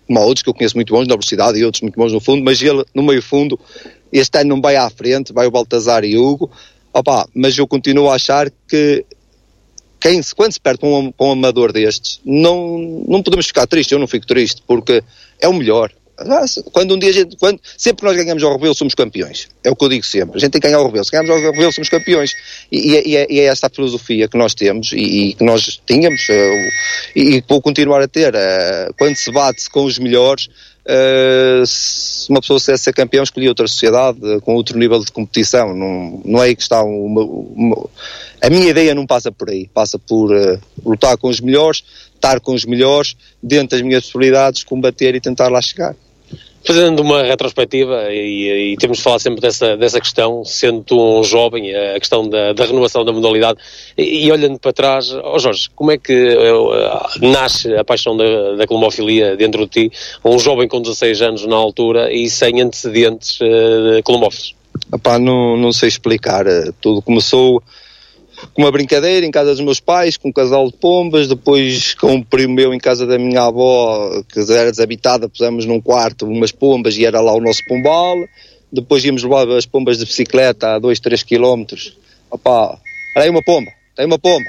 como há outros que eu conheço muito bons na velocidade e outros muito bons no fundo, mas ele no meio fundo, este ano não vai à frente, vai o Baltazar e o Hugo, mas eu continuo a achar que quando se perde com um amador destes, não podemos ficar tristes. Eu não fico triste, porque é o melhor. Sempre que nós ganhamos ao Rebelo somos campeões, é o que eu digo sempre, a gente tem que ganhar ao Rebelo, se ganhamos ao Rebelo somos campeões, e é esta a filosofia que nós temos e que nós tínhamos e vou continuar a ter. Quando se bate com os melhores, se uma pessoa quer ser campeão, escolhe outra sociedade com outro nível de competição. Não é aí que está a minha ideia não passa por aí, passa por lutar com os melhores, estar com os melhores, dentro das minhas possibilidades, combater e tentar lá chegar. Fazendo uma retrospectiva, e temos de falar sempre dessa questão, sendo tu um jovem, a questão da renovação da modalidade, e olhando para trás, Jorge, como é que nasce a paixão da colombofilia dentro de ti, um jovem com 16 anos na altura e sem antecedentes colombófilos? Não sei explicar, tudo começou com uma brincadeira em casa dos meus pais, com um casal de pombas, depois com um primo meu em casa da minha avó, que era desabitada, pusemos num quarto umas pombas e era lá o nosso pombal. Depois íamos levar as pombas de bicicleta a 2-3 quilómetros. Olha aí uma pomba, tem uma pomba.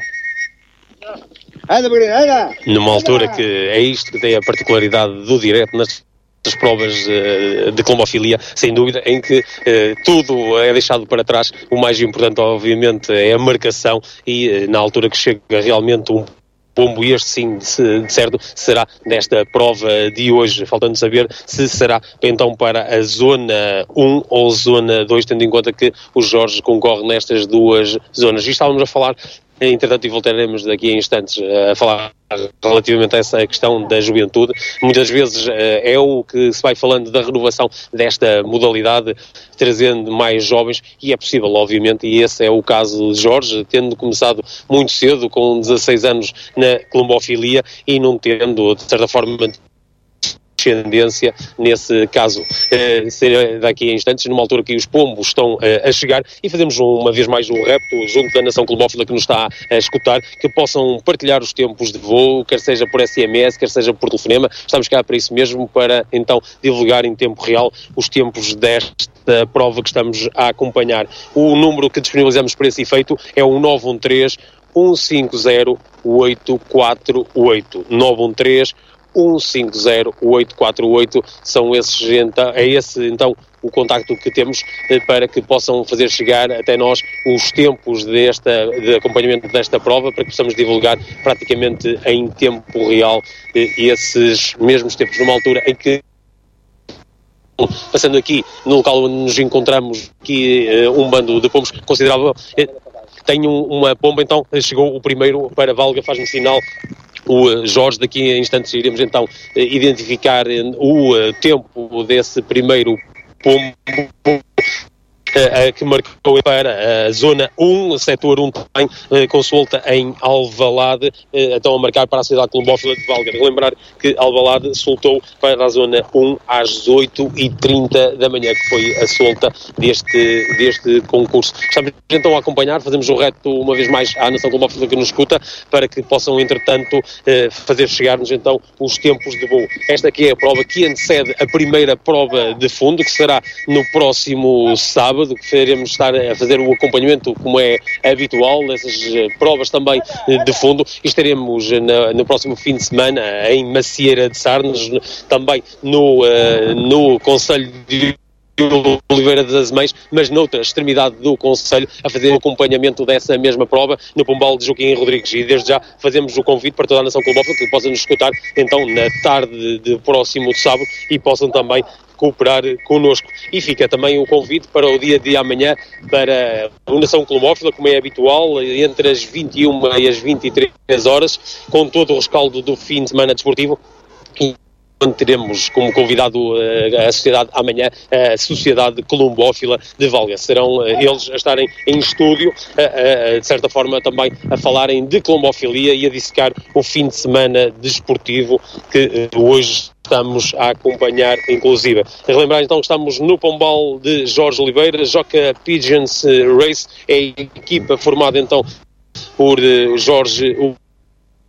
Numa altura que é isto que tem a particularidade do direto nas provas de colombofilia, sem dúvida, em que tudo é deixado para trás. O mais importante, obviamente, é a marcação e na altura que chega realmente um pombo, e este sim, de certo, será nesta prova de hoje, faltando saber se será então para a Zona 1 ou Zona 2, tendo em conta que o Jorge concorre nestas duas zonas. E estávamos a falar, entretanto, e voltaremos daqui a instantes a falar relativamente a essa questão da juventude. Muitas vezes é o que se vai falando da renovação desta modalidade, trazendo mais jovens, e é possível, obviamente, e esse é o caso de Jorge, tendo começado muito cedo, com 16 anos na colombofilia, e não tendo, de certa forma, descendência nesse caso. Será daqui a instantes, numa altura que os pombos estão a chegar, e fazemos uma vez mais um repto junto da nação colomófila que nos está a escutar, que possam partilhar os tempos de voo, quer seja por SMS, quer seja por telefonema. Estamos cá para isso mesmo, para então divulgar em tempo real os tempos desta prova que estamos a acompanhar. O número que disponibilizamos para esse efeito é o 913 150 848 913 150 848, é esse então o contacto que temos para que possam fazer chegar até nós os tempos de acompanhamento desta prova, para que possamos divulgar praticamente em tempo real esses mesmos tempos, numa altura em que, passando aqui no local onde nos encontramos, aqui um bando de pombos considerável, tem uma pomba, então chegou o primeiro para Valga, faz-me sinal o Jorge. Daqui a instantes iremos então identificar o tempo desse primeiro pombo que marcou para a Zona 1, setor 1 também, consulta em Alvalade, então a marcar para a cidade colombófila de Valga. Relembrar que Alvalade soltou para a Zona 1 às 8h30 da manhã, que foi a solta deste concurso. Estamos então a acompanhar, fazemos o reto uma vez mais à nação colombófila que nos escuta, para que possam, entretanto, fazer chegar-nos então os tempos de voo. Esta aqui é a prova que antecede a primeira prova de fundo, que será no próximo sábado, que iremos estar a fazer o acompanhamento, como é habitual, dessas provas também de fundo, e estaremos no próximo fim de semana em Macieira de Sarnes, também no concelho de Oliveira das Azemães, mas noutra extremidade do concelho, a fazer o acompanhamento dessa mesma prova no Pombal de Joaquim Rodrigues. E desde já fazemos o convite para toda a nação colomófila que possa nos escutar então na tarde de próximo de sábado e possam também cooperar connosco. E fica também o convite para o dia de amanhã, para a Nação Colomófila, como é habitual, entre as 21 e as 23 horas, com todo o rescaldo do fim de semana desportivo. E teremos como convidado a sociedade amanhã, a Sociedade Colombófila de Valga. Serão eles a estarem em estúdio, de certa forma também a falarem de colombofilia e a dissecar o fim de semana desportivo que hoje estamos a acompanhar, inclusive. A relembrar então que estamos no Pombal de Jorge Oliveira, Joca Pigeons Race, é a equipa formada então por Jorge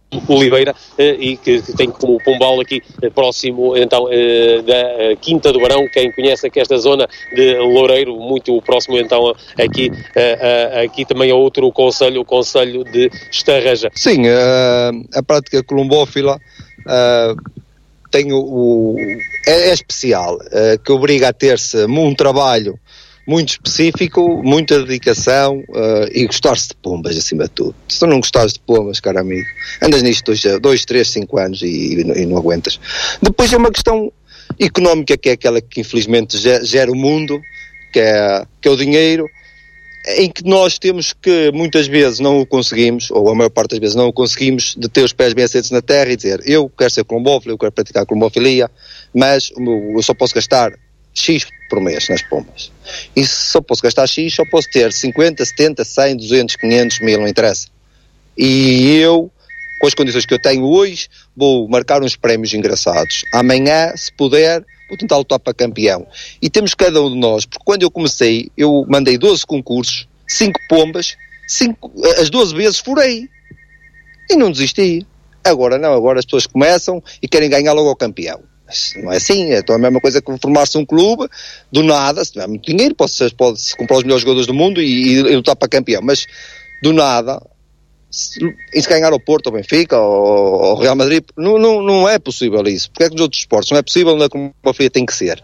Oliveira, e que tem como Pombal aqui próximo então da Quinta do Barão. Quem conhece aqui esta zona de Loureiro, muito próximo então aqui também a outro concelho, o concelho de Estarreja. Sim, a prática colombófila tem é especial, que obriga a ter-se um trabalho muito específico, muita dedicação e gostar-se de pombas acima de tudo. Se tu não gostares de pombas, caro amigo, andas nisto 2, 3, 5 anos e não aguentas. Depois é uma questão económica, que é aquela que infelizmente gera o mundo, que é o dinheiro, em que nós temos que muitas vezes não o conseguimos, ou a maior parte das vezes não o conseguimos, de ter os pés bem assentos na terra e dizer: eu quero ser colombófilo, eu quero praticar colombofilia, mas eu só posso gastar X por mês nas pombas. E se só posso gastar X, só posso ter 50, 70, 100, 200, 500, 1000, não interessa. E eu, com as condições que eu tenho hoje, vou marcar uns prémios engraçados. Amanhã, se puder, vou tentar lutar para campeão. E temos cada um de nós, porque quando eu comecei, eu mandei 12 concursos, 5 pombas, as 12 vezes furei. E não desisti. Agora não, agora as pessoas começam e querem ganhar logo ao campeão. Não é assim, é a mesma coisa que formar-se um clube, do nada, se tiver muito dinheiro, pode-se comprar os melhores jogadores do mundo e lutar para campeão, mas do nada, se ganhar ao Porto, ao Benfica, ao Real Madrid, não é possível isso. Porque é que nos outros esportes não é possível, na colombofilia tem que ser.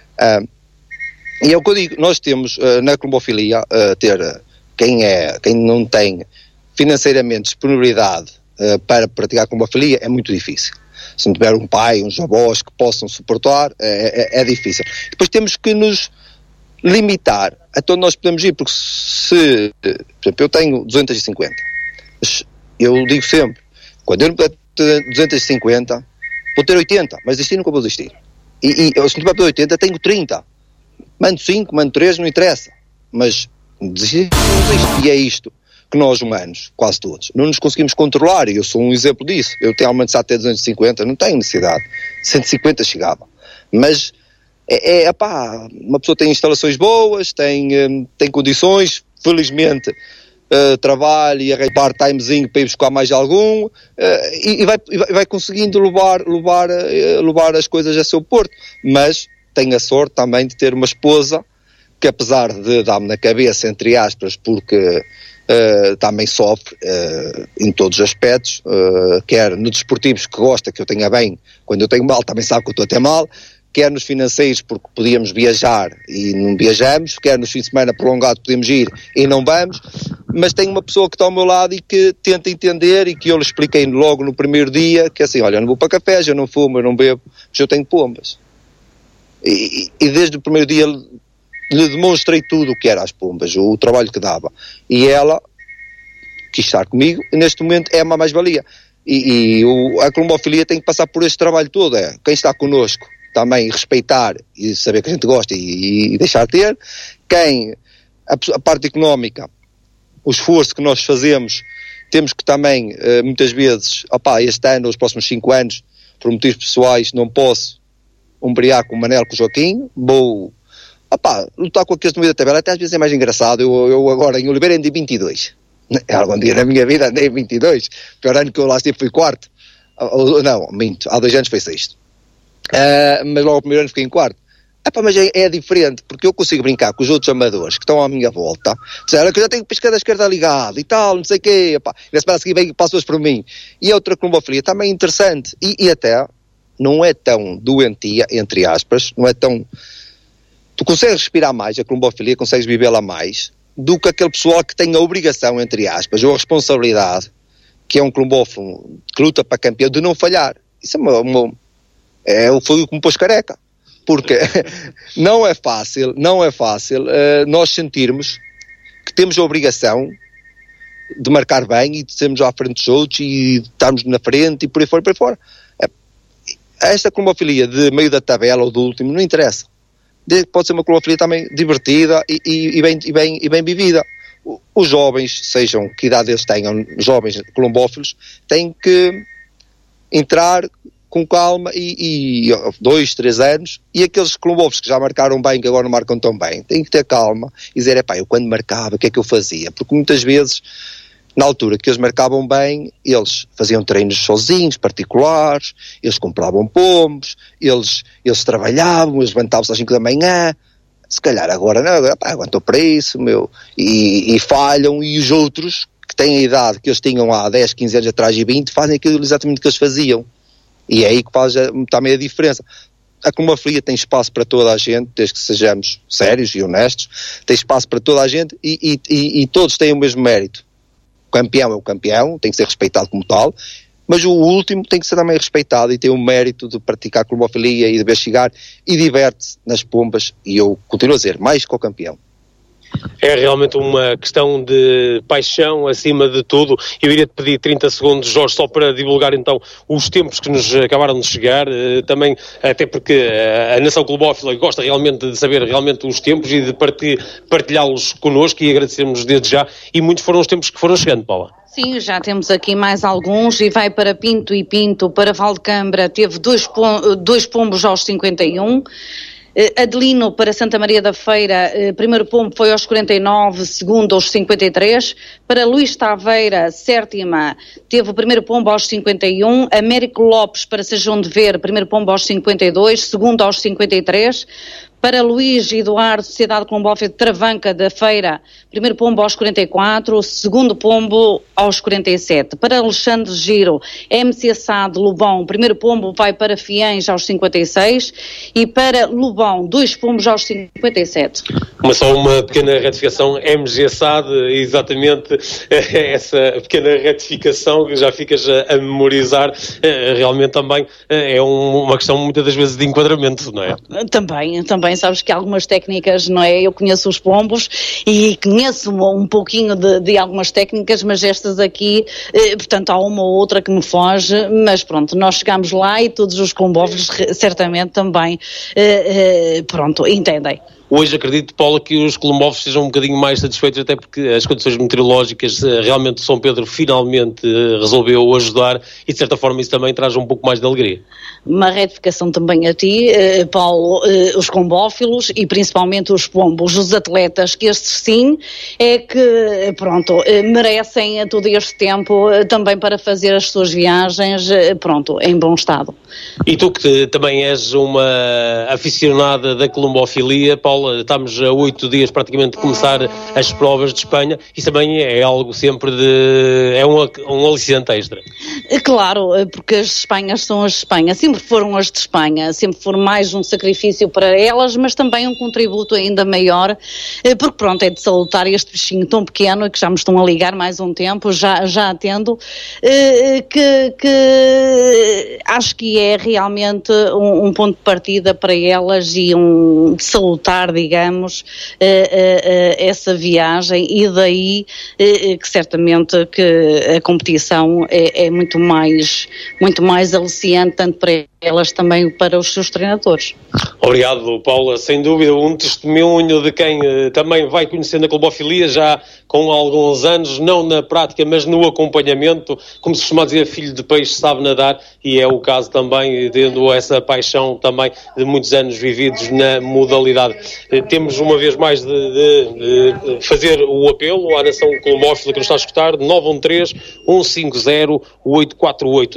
E é o que eu digo, nós temos na colombofilia ter quem não tem financeiramente disponibilidade para praticar colombofilia é muito difícil. Se não tiver um pai, uns avós que possam suportar, é difícil. Depois temos que nos limitar até onde nós podemos ir, porque se, por exemplo, eu tenho 250, eu digo sempre, quando eu não puder ter 250, vou ter 80, mas desistir nunca vou desistir. E se não tiver para 80, tenho 30. Mando 5, mando 3, não interessa. Mas desistir não desisto. E é isto que nós humanos, quase todos, não nos conseguimos controlar, e eu sou um exemplo disso. Eu tenho aumentado até 250, não tenho necessidade, 150 chegava, mas uma pessoa tem instalações boas, tem condições, felizmente trabalha e arranja part-timezinho para ir buscar mais algum, e vai conseguindo levar as coisas a seu porto, mas tenho a sorte também de ter uma esposa que, apesar de dar-me na cabeça, entre aspas, porque também sofre em todos os aspectos, quer nos desportivos, que gosta que eu tenha bem, quando eu tenho mal também sabe que eu estou a ter mal, quer nos financeiros, porque podíamos viajar e não viajamos, quer nos fins de semana prolongado podemos ir e não vamos, mas tenho uma pessoa que está ao meu lado e que tenta entender, e que eu lhe expliquei logo no primeiro dia, que é assim: olha, eu não vou para cafés, eu não fumo, eu não bebo, mas eu tenho pombas. E desde o primeiro dia lhe demonstrei tudo o que era as pombas, o trabalho que dava, e ela quis estar comigo, e neste momento é uma mais-valia. A colombofilia tem que passar por este trabalho todo, quem está connosco também respeitar e saber que a gente gosta e deixar ter, a parte económica, o esforço que nós fazemos, temos que também muitas vezes, este ano, os próximos 5 anos, por motivos pessoais, não posso ombrear com o Manel, com o Joaquim, vou lutar com aqueles no meio da tabela. Até às vezes é mais engraçado. Eu agora em Oliveira andei 22. Algum dia na minha vida andei 22. O pior ano que eu lá estive foi quarto. Não, minto. Há 2 anos foi sexto. Mas logo o primeiro ano fiquei em quarto. Mas é diferente, porque eu consigo brincar com os outros amadores que estão à minha volta. Olha, que eu já tenho pisca da esquerda ligado e tal, não sei o quê. E na semana seguinte vem passas por mim. E a outra colombofilia também interessante. E até não é tão doentia, entre aspas, não é tão... Tu consegues respirar mais, a colombofilia, consegues vivê-la mais, do que aquele pessoal que tem a obrigação, entre aspas, ou a responsabilidade, que é um colombófilo que luta para campeão, de não falhar. Isso foi o que me pôs careca. Porque não é fácil nós sentirmos que temos a obrigação de marcar bem e de sermos à frente dos outros e de estarmos na frente e por aí fora. Esta colombofilia de meio da tabela ou do último não interessa. Pode ser uma colombofilia também divertida e bem vivida. Os jovens, sejam que idade eles tenham, jovens colombófilos, têm que entrar com calma e 2, 3 anos, e aqueles colombófilos que já marcaram bem, que agora não marcam tão bem, têm que ter calma e dizer: eu quando marcava, o que é que eu fazia? Porque muitas vezes na altura que eles marcavam bem, eles faziam treinos sozinhos, particulares, eles compravam pombos, eles trabalhavam, eles levantavam-se às 5 da manhã. Se calhar agora não, agora aguentou para isso, e falham, e os outros que têm a idade que eles tinham há 10, 15 anos atrás e 20, fazem aquilo exatamente que eles faziam. E é aí que faz também a diferença. A Clomofilia tem espaço para toda a gente, desde que sejamos sérios e honestos, tem espaço para toda a gente e todos têm o mesmo mérito. O campeão é o campeão, tem que ser respeitado como tal, mas o último tem que ser também respeitado e tem o mérito de praticar Clomofilia e de ver chegar e diverte-se nas pombas, e eu continuo a dizer, mais que o campeão. É realmente uma questão de paixão acima de tudo. Eu iria-te pedir 30 segundos, Jorge, só para divulgar então os tempos que nos acabaram de chegar, também até porque a Nação Clubófila gosta realmente de saber realmente os tempos e de partilhá-los connosco, e agradecemos desde já, e muitos foram os tempos que foram chegando, Paula. Sim, já temos aqui mais alguns, e vai para Pinto e Pinto, para Valdecambra, teve dois pombos aos 51. Adelino para Santa Maria da Feira, primeiro pombo foi aos 49, segundo aos 53. Para Luís Taveira, sétima, teve o primeiro pombo aos 51. Américo Lopes para Sejão de Ver, primeiro pombo aos 52, segundo aos 53. Para Luís Eduardo, Sociedade Clombófila de Travanca da Feira, primeiro pombo aos 44, segundo pombo aos 47. Para Alexandre Giro, MCSA de Lobão, primeiro pombo vai para Fiães aos 56, e para Lobão, 2 pombos aos 57. Só uma pequena retificação, MGSAD, exatamente essa pequena retificação que já ficas a memorizar, realmente também é uma questão muitas das vezes de enquadramento, não é? Também sabes que há algumas técnicas, não é? Eu conheço os pombos e conheço um pouquinho de algumas técnicas, mas estas aqui, portanto, há uma ou outra que me foge, mas pronto, nós chegamos lá e todos os combófilos certamente também, entendem. Hoje acredito, Paula, que os colombófilos sejam um bocadinho mais satisfeitos, até porque as condições meteorológicas, realmente São Pedro finalmente resolveu ajudar, e de certa forma isso também traz um pouco mais de alegria. Uma retificação também a ti, Paulo, os combófilos e principalmente os pombos, os atletas, que estes sim é que, merecem todo este tempo também para fazer as suas viagens, em bom estado. E tu que também és uma aficionada da colombofilia, Paula, estamos a 8 dias praticamente de começar as provas de Espanha, isso também é algo sempre é um aliciante extra. Claro, porque as Espanhas são as de Espanha, sempre foram as de Espanha, sempre foram mais um sacrifício para elas, mas também um contributo ainda maior, porque é de salutar este bichinho tão pequeno, que já me estão a ligar mais um tempo, já atendo, que acho que é realmente um ponto de partida para elas e de salutar, digamos, essa viagem, e daí que certamente que a competição é muito mais aliciante, tanto para elas também para os seus treinadores. Obrigado, Paula. Sem dúvida, um testemunho de quem também vai conhecendo a colombofilia já com alguns anos, não na prática, mas no acompanhamento. Como se costuma dizer, filho de peixe sabe nadar, e é o caso também, tendo essa paixão também de muitos anos vividos na modalidade. Temos uma vez mais de fazer o apelo à Nação Colombófila que nos está a escutar, 913-150-848,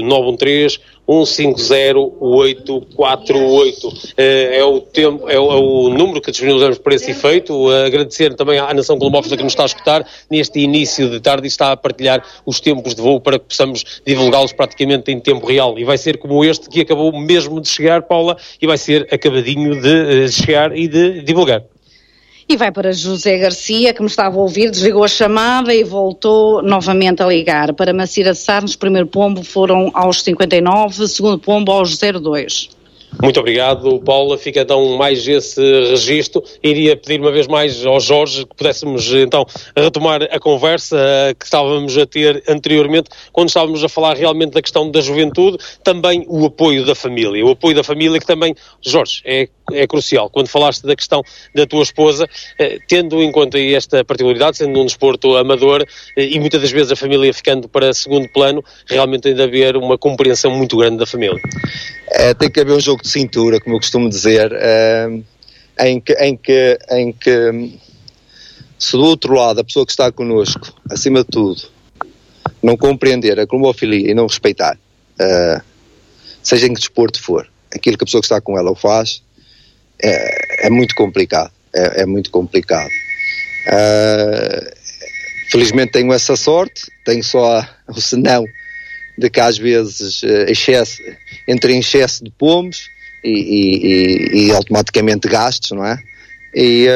913-150-848. É o número que disponibilizamos para esse efeito. Agradecer também à Nação Colombófila que nos está a escutar neste início de tarde e está a partilhar os tempos de voo para que possamos divulgá-los praticamente em tempo real. E vai ser como este que acabou mesmo de chegar, Paula, e vai ser acabadinho de chegar e de divulgar. E vai para José Garcia, que me estava a ouvir, desligou a chamada e voltou novamente a ligar. Para Macira Sarnes, primeiro pombo foram aos 59, segundo pombo aos 02. Muito obrigado, Paula. Fica então mais esse registro. Iria pedir uma vez mais ao Jorge que pudéssemos então retomar a conversa que estávamos a ter anteriormente, quando estávamos a falar realmente da questão da juventude, também o apoio da família. O apoio da família que também, Jorge, é crucial. Quando falaste da questão da tua esposa, tendo em conta esta particularidade, sendo um desporto amador e muitas das vezes a família ficando para segundo plano, realmente tem de haver uma compreensão muito grande da família. Tem que haver um jogo de cintura, como eu costumo dizer, em que se do outro lado a pessoa que está connosco, acima de tudo, não compreender a clomofilia e não respeitar, seja em que desporto for, aquilo que a pessoa que está com ela o faz, é muito complicado. É muito complicado. Felizmente tenho essa sorte, tenho só o senão de que às vezes entre em excesso de pomos e automaticamente gastos, não é? E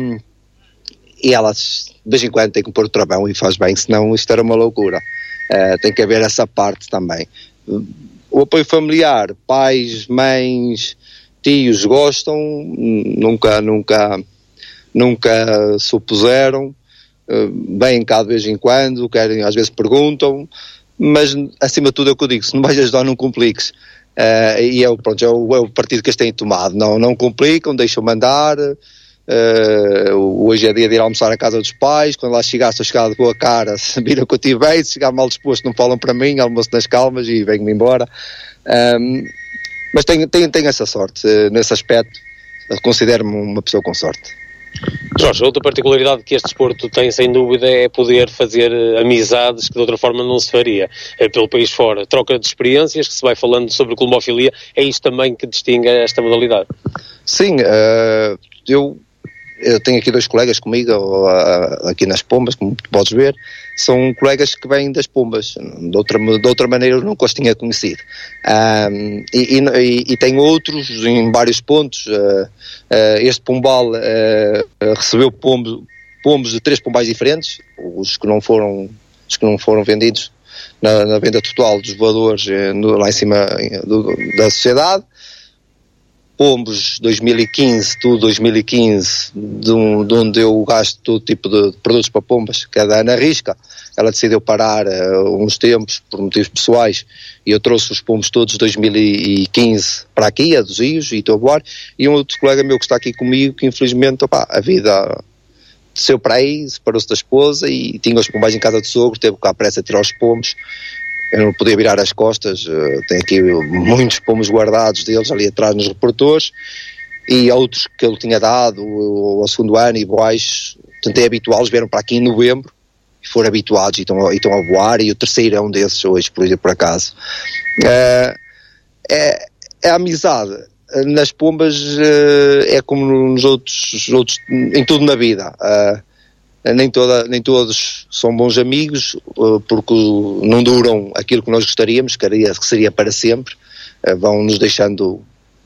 elas de vez em quando têm que pôr o travão e faz bem, senão isto era uma loucura. Tem que haver essa parte também. O apoio familiar, pais, mães, tios gostam, nunca se opuseram, vêm cá de vez em quando, querem, às vezes perguntam, mas acima de tudo é o que eu digo, se não vais ajudar não compliques, e é o partido que eles têm tomado, não complicam, deixam mandar. Hoje é dia de ir almoçar à casa dos pais, quando lá chegar, estou chegado de boa cara, viram que eu estive bem, se chegar mal disposto não falam para mim, almoço nas calmas e venho-me embora. Mas tenho essa sorte, nesse aspecto considero-me uma pessoa com sorte. Jorge, outra particularidade que este desporto tem sem dúvida é poder fazer amizades que de outra forma não se faria pelo país fora, troca de experiências que se vai falando sobre clomofilia, é isto também que distingue esta modalidade? Sim, eu tenho aqui 2 colegas comigo aqui nas Pombas, como tu podes ver, são colegas que vêm das Pombas, de outra maneira eu nunca os tinha conhecido, e tenho outros em vários pontos. Este Pombal recebeu pombos de 3 pombais diferentes, os que não foram vendidos na venda total dos voadores lá em cima da sociedade. Pombos 2015, tudo 2015, de onde eu gasto todo tipo de produtos para pombas, que é da Ana Risca. Ela decidiu parar uns tempos por motivos pessoais e eu trouxe os pombos todos de 2015 para aqui, a dos Ios, e estou a voar. E um outro colega meu que está aqui comigo, que infelizmente, a vida desceu para aí, separou-se da esposa e tinha os pombais em casa do sogro, teve cá a pressa a tirar os pombos. Eu não podia virar as costas, tenho aqui muitos pombos guardados deles ali atrás nos reprodutores, e outros que ele tinha dado ao segundo ano e boais, tentei habituá-los, vieram para aqui em novembro, e foram habituados e estão a voar, e o terceiro é um desses hoje, por acaso. É a amizade. Nas pombas é como nos outros em tudo na vida. Nem todos são bons amigos, porque não duram aquilo que nós gostaríamos, que seria para sempre. Vão-nos deixando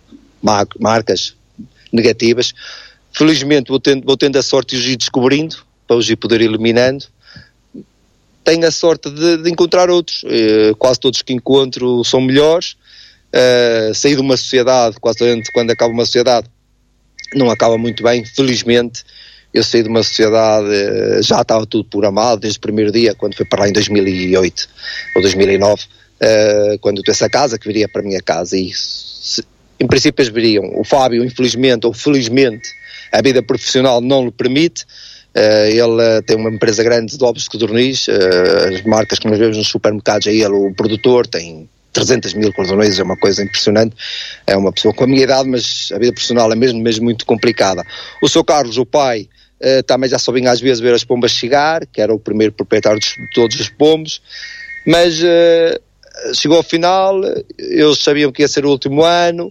marcas negativas. Felizmente vou tendo a sorte de os ir descobrindo, para os ir poder eliminando. Tenho a sorte de encontrar outros. Quase todos que encontro são melhores. Saí de uma sociedade, quando acaba uma sociedade, não acaba muito bem, felizmente. Eu saí de uma sociedade, já estava tudo programado desde o primeiro dia, quando fui para lá em 2008 ou 2009, quando eu tive essa casa, que viria para a minha casa, e em princípio eles viriam. O Fábio, infelizmente ou felizmente, a vida profissional não lhe permite. Ele tem uma empresa grande de ovos de codorniz, as marcas que nós vemos nos supermercados, aí ele, o produtor, tem 300 mil cordões, é uma coisa impressionante. É uma pessoa com a minha idade, mas a vida profissional é mesmo muito complicada. O Sr. Carlos, o pai, também já só vinha às vezes ver as pombas chegar, que era o primeiro proprietário de todos os pombos, mas chegou ao final, eles sabiam que ia ser o último ano,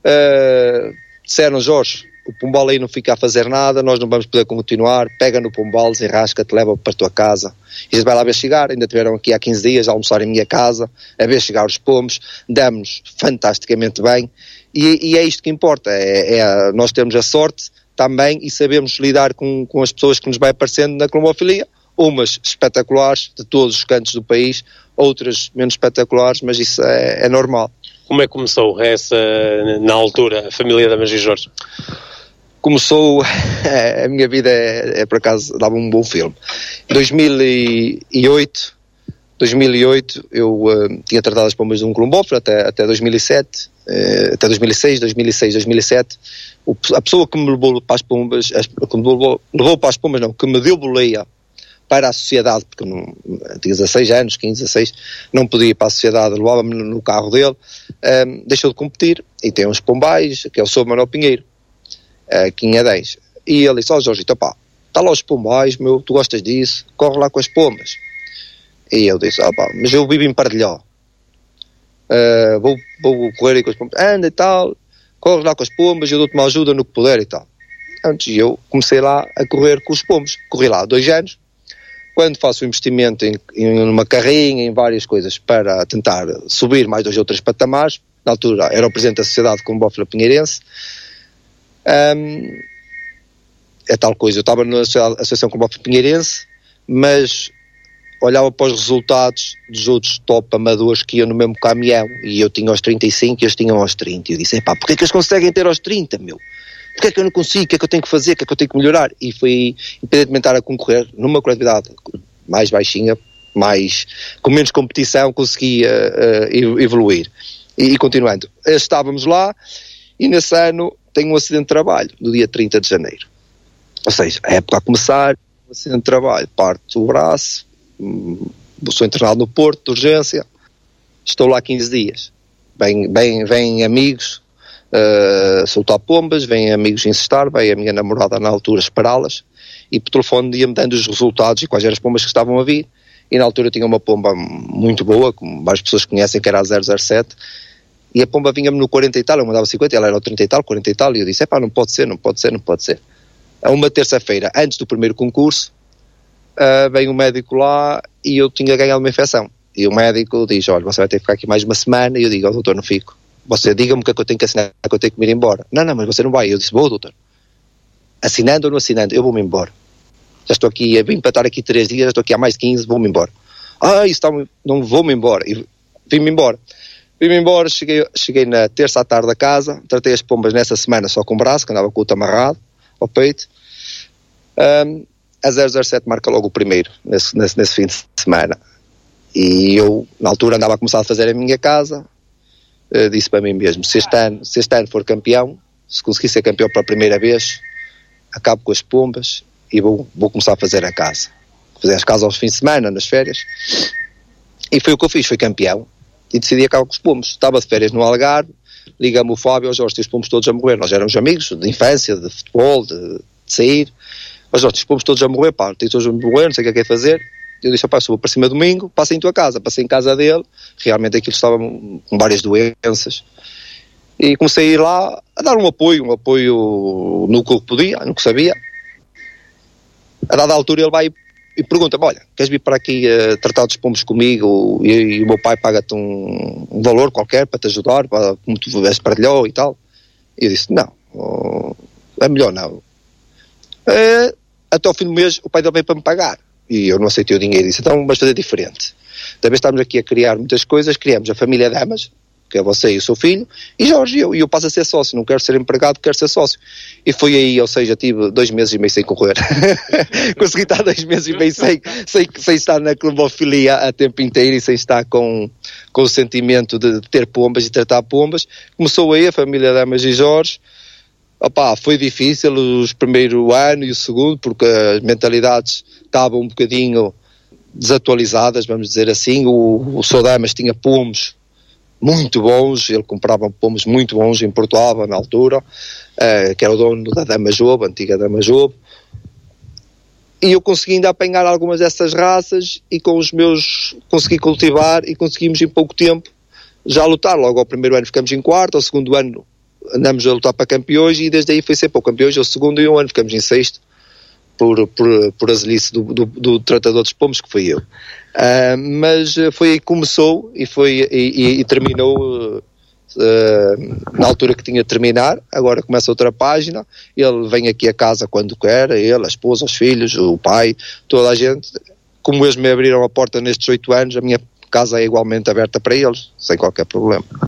disseram: Jorge, o pombal aí não fica a fazer nada, nós não vamos poder continuar, pega no pombal, desenrasca-te, leva para a tua casa. E a gente vai lá ver chegar. Ainda tiveram aqui há 15 dias a almoçar em minha casa, a ver chegar os pombos, damos fantasticamente bem, e é isto que importa, nós temos a sorte também e sabemos lidar com as pessoas que nos vai aparecendo na clomofilia, umas espetaculares de todos os cantos do país, outras menos espetaculares, mas isso é normal. Como é que começou na altura, a família da Maggi Jorge? Começou, a minha vida por acaso dava um bom filme. Em 2008 eu tinha tratado as pombas de um clombófilo até 2007, até 2006, 2007. A pessoa que me levou para as pombas, que me deu boleia para a sociedade, porque não, tinha 16 anos, 15, 16, não podia ir para a sociedade, levava-me no carro dele, deixou de competir, e tem uns pombais, que é o Sr. Manuel Pinheiro, aqui em Adens, e ele disse: Jorge, está lá os pombais, tu gostas disso, corre lá com as pombas. E eu disse, mas eu vivo em Pardelhó. Vou correr aí com as pombas. Anda e tal, corres lá com as pombas, eu dou-te uma ajuda no que puder e tal. Antes eu comecei lá a correr com os pombos. Corri lá há 2 anos. Quando faço um investimento em uma carrinha, em várias coisas, para tentar subir mais 2 ou 3 patamares, na altura era o presidente da Sociedade Combófila Pinheirense, é tal coisa, eu estava na Associação Combófila Pinheirense, mas olhava para os resultados dos outros top amadores que iam no mesmo caminhão, e eu tinha aos 35 e eles tinham aos 30, e eu disse, porquê é que eles conseguem ter aos 30, meu? Porquê é que eu não consigo? O que é que eu tenho que fazer? O que é que eu tenho que melhorar? E foi, independentemente de estar a concorrer numa qualidade mais baixinha, com menos competição, conseguia evoluir. E continuando, estávamos lá, e nesse ano tenho um acidente de trabalho, no dia 30 de janeiro. Ou seja, a época a começar, um acidente de trabalho, parto o braço, sou internado no Porto, de urgência, estou lá 15 dias. Vêm amigos soltar pombas, vêm amigos insistar, veio a minha namorada na altura esperá-las, e por telefone ia-me dando os resultados e quais eram as pombas que estavam a vir, e na altura eu tinha uma pomba muito boa, como várias pessoas conhecem, que era a 007, e a pomba vinha-me no 40 e tal, eu mandava 50, ela era o 30 e tal, 40 e tal, e eu disse, não pode ser. A uma terça-feira, antes do primeiro concurso, veio um médico lá e eu tinha ganhado uma infecção, e o médico diz, olha, você vai ter que ficar aqui mais 1 semana, e eu digo, doutor, não fico. Você diga-me o que é que eu tenho que assinar, que eu tenho que me ir embora. Não, mas você não vai. Eu disse, vou, doutor. Assinando ou não assinando, eu vou-me embora. Já estou aqui, vim para estar aqui 3 dias, já estou aqui há mais 15, vou-me embora. Não vou-me embora. E vim-me embora. Cheguei na terça à tarde a casa, tratei as pombas nessa semana só com o braço, que andava com o outro amarrado ao peito. A 007 marca logo o primeiro, nesse fim de semana. E eu, na altura, andava a começar a fazer a minha casa. Disse para mim mesmo, se este ano for campeão, se conseguir ser campeão pela primeira vez, acabo com as pombas e vou começar a fazer a casa. Fazer as casas aos fins de semana, nas férias. E foi o que eu fiz, fui campeão e decidi acabar com os pombos. Estava de férias no Algarve, liga-me o Fábio, Jorge, tem os pombos todos a morrer. Nós éramos amigos de infância, de futebol, de sair. Jorge, os pombos todos a morrer, tem todos a morrer, não sei o que é que é fazer. Eu disse, se vou para cima domingo, passei em tua casa. Passei em casa dele, realmente aquilo estava com várias doenças. E comecei a ir lá a dar um apoio no que eu podia, no que sabia. A dada altura ele vai e pergunta-me, olha, queres vir para aqui tratar dos pombos comigo e o meu pai paga-te um valor qualquer para te ajudar, como tu és Pardelhó e tal. E eu disse, não, é melhor não. Até ao fim do mês o pai dele veio para me pagar. E eu não aceitei o dinheiro e disse, então vamos fazer diferente. Talvez estamos aqui a criar muitas coisas, criamos a família Damas, que é você e o seu filho, e Jorge e eu passo a ser sócio, não quero ser empregado, quero ser sócio. E foi aí, ou seja, tive 2 meses e meio sem correr. Consegui estar 2 meses e meio sem estar na clubofilia a tempo inteiro e sem estar com o sentimento de ter pombas e tratar pombas. Começou aí a família Damas e Jorge. Foi difícil os primeiro ano e o segundo, porque as mentalidades estavam um bocadinho desatualizadas, vamos dizer assim. O Sr. Damas tinha pombos muito bons, ele comprava pombos muito bons em Porto Alva na altura, que era o dono da Dama Jobe, a antiga Dama Jobe, e eu consegui ainda apanhar algumas dessas raças e com os meus consegui cultivar e conseguimos em pouco tempo já lutar. Logo ao primeiro ano ficamos em quarto, ao segundo ano andamos a lutar para campeões e desde aí foi sempre para campeões, ao segundo e um ano ficamos em sexto por azelice do tratador dos pombos, que fui eu. Mas foi aí que começou e terminou na altura que tinha de terminar. Agora começa outra página, ele vem aqui a casa quando quer, ele, a esposa, os filhos, o pai, toda a gente. Como eles me abriram a porta nestes 8 anos, a minha casa é igualmente aberta para eles, sem qualquer problema.